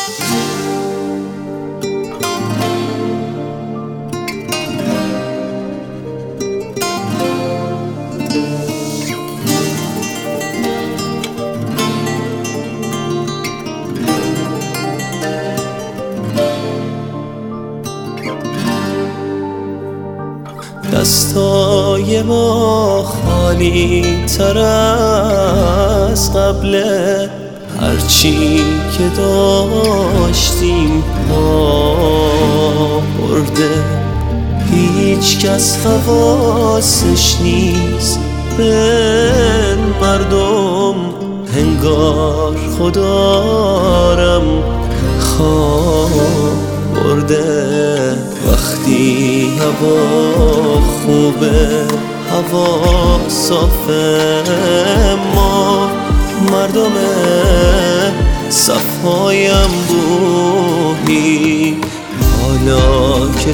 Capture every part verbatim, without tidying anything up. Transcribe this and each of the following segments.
دستای ما خالی تر از قبله، هرچی که داشتیم پا برده. هیچ کس حواسش نیست به مردم، انگار خدارم خواب برده. وقتی هوا خوبه، هوا صافه، ما مردم صفایم بوهی. حالا که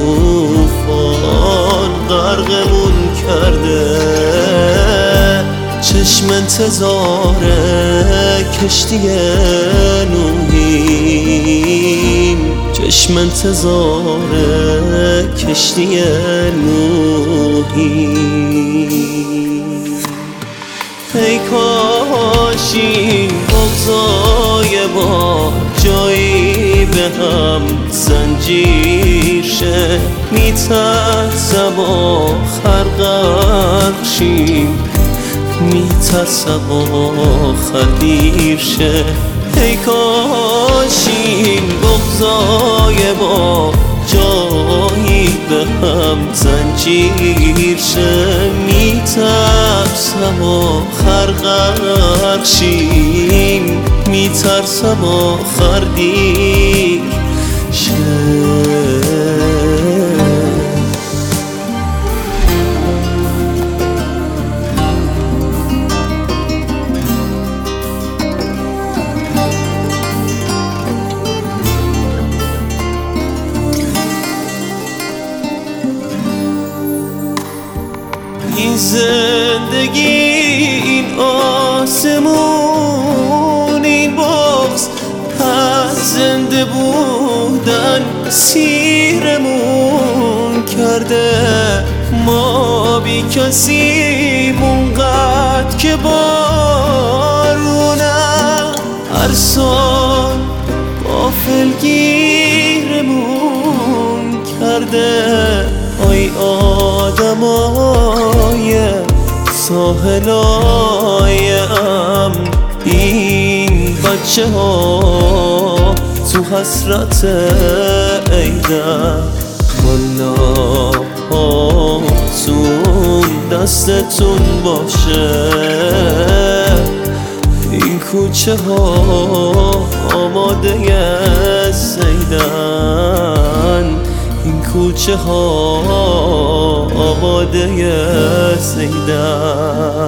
توفان غرقمون کرده، چشم انتظار کشتی نوحیم، چشم انتظار کشتی نوحیم. ای کاش این بغضای ما جایی به هم زنجیر شه. میترسم آخر غرق شیم، میترسم آخر دیر شه. ای کاش این بغضای ما جایی به هم زنجیر شه. میترسم آخر غرق شیم، میترسم آخر دیر شه. این زندگی، این آسمون، این بغض از زنده بودن سیرمون کرده. ما بی کسیم اونقدر که بارونم هر سال غافلگیرمون کرده. آی آدمای ساحلای امن، این بچه ها تو حسرت عیدن. والا هاتون دستتون باشه، این کوچه ها آماده زیدن، این کوچه ها آماده زیدن.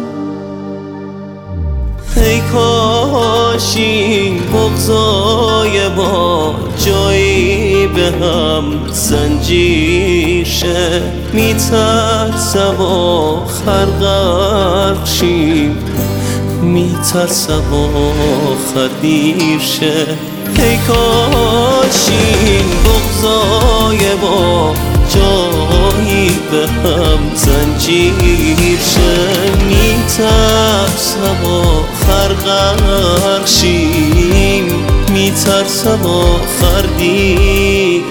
ای کاش این بغضای ما جایی به هم زنجیر شه. میترسم آخر غرق شیم، میترسم آخر دیر شه. ای کاش این بغضای ما جایی به هم زنجیر شه. میترسم آخر غرق شیم، میترسم آخر دیر